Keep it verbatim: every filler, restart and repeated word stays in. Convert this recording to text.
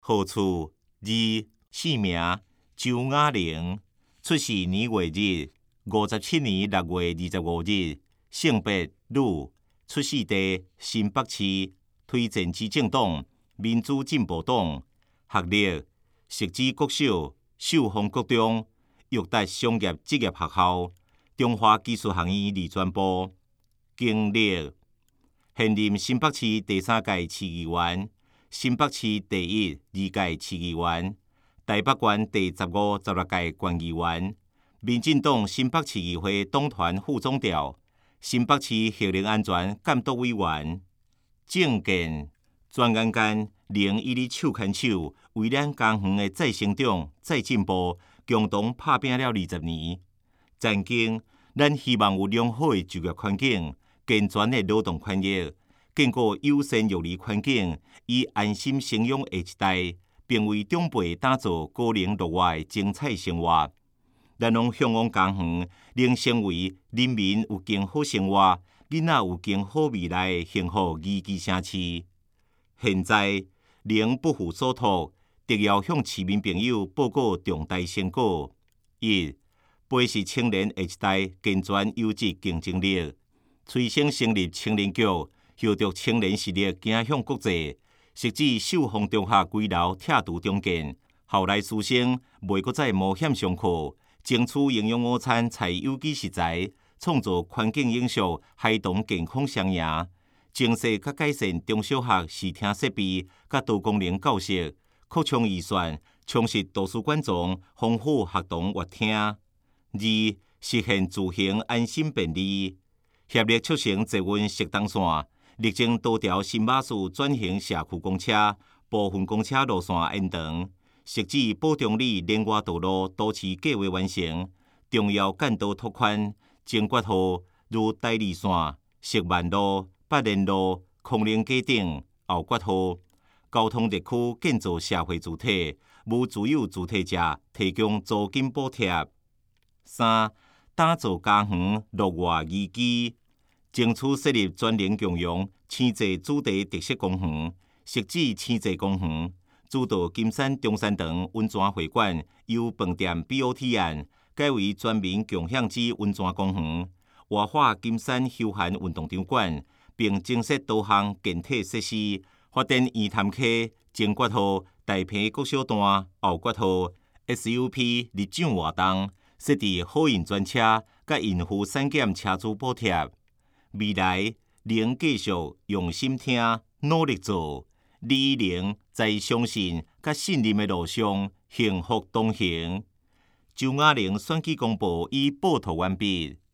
号厝二姓名周雅玲，出世年月日五十七年六月二十五日，性别女，出世地新北市，推荐之政党民主进步党，学历实子国小、寿丰国中、育达商业职业学校、中华技术学院二专部，经历现任新北市第三届市议员。新北市第一、二届市议员，台北县第十五、十六届县议员，民进党新北市议会党团副总调，新北市核能安全监督委员，政见专眼间能以你手牵手，为咱家园的再生长、再进步，共同打拼了二十年。前景，咱希望有良好的就业环境、健全的劳动权益。建构友善育儿环境，以安心生养下一代，并为长辈打造高龄乐活的精彩生活。咱拢向往家园能成为人民有更好生活、囡仔有更好未来的幸福宜居城市。现在能不负所托，特要向市民朋友报告重大成果：一、培植青年下一代健全优质竞争力，催生成立青年局。协助青年实力走向国际，实质寿丰中学几楼拆除重建，后来师生袂搁再冒险上课，争取营养午餐采有机食材，创造环境永续、孩童健康双赢。精细甲改善中小学视听设备甲多功能教室，扩充预算，充实图书馆藏，丰富学童阅听。二、实现自行安心便利，协力促成捷运适当线。历经多条新巴士转型社区公车，部分公车路线延长，实质保重里连外道路都市计划完成，重要干道拓宽，增决号如台二线、石万路、八连路、空灵街等后决号，交通热区建造社会主体，无自有主体者提供租金补贴。三、打造家园乐活宜居。争取设立专人共用青济主题特色公园，设置青济公园，主导金山中山堂温泉会馆由饭店 B O T 案改为全民共享之温泉公园，活化金山休闲运动场馆，并增设多项健体设施，发展圆潭溪、前决号、大坪国小段、后决号、S U P 日长活动，设置好运专车甲孕妇产检车资补贴。未来能继续用心听、努力做，你能在相信甲信任的路上幸福同行。周雅玲选举公报已报道完毕。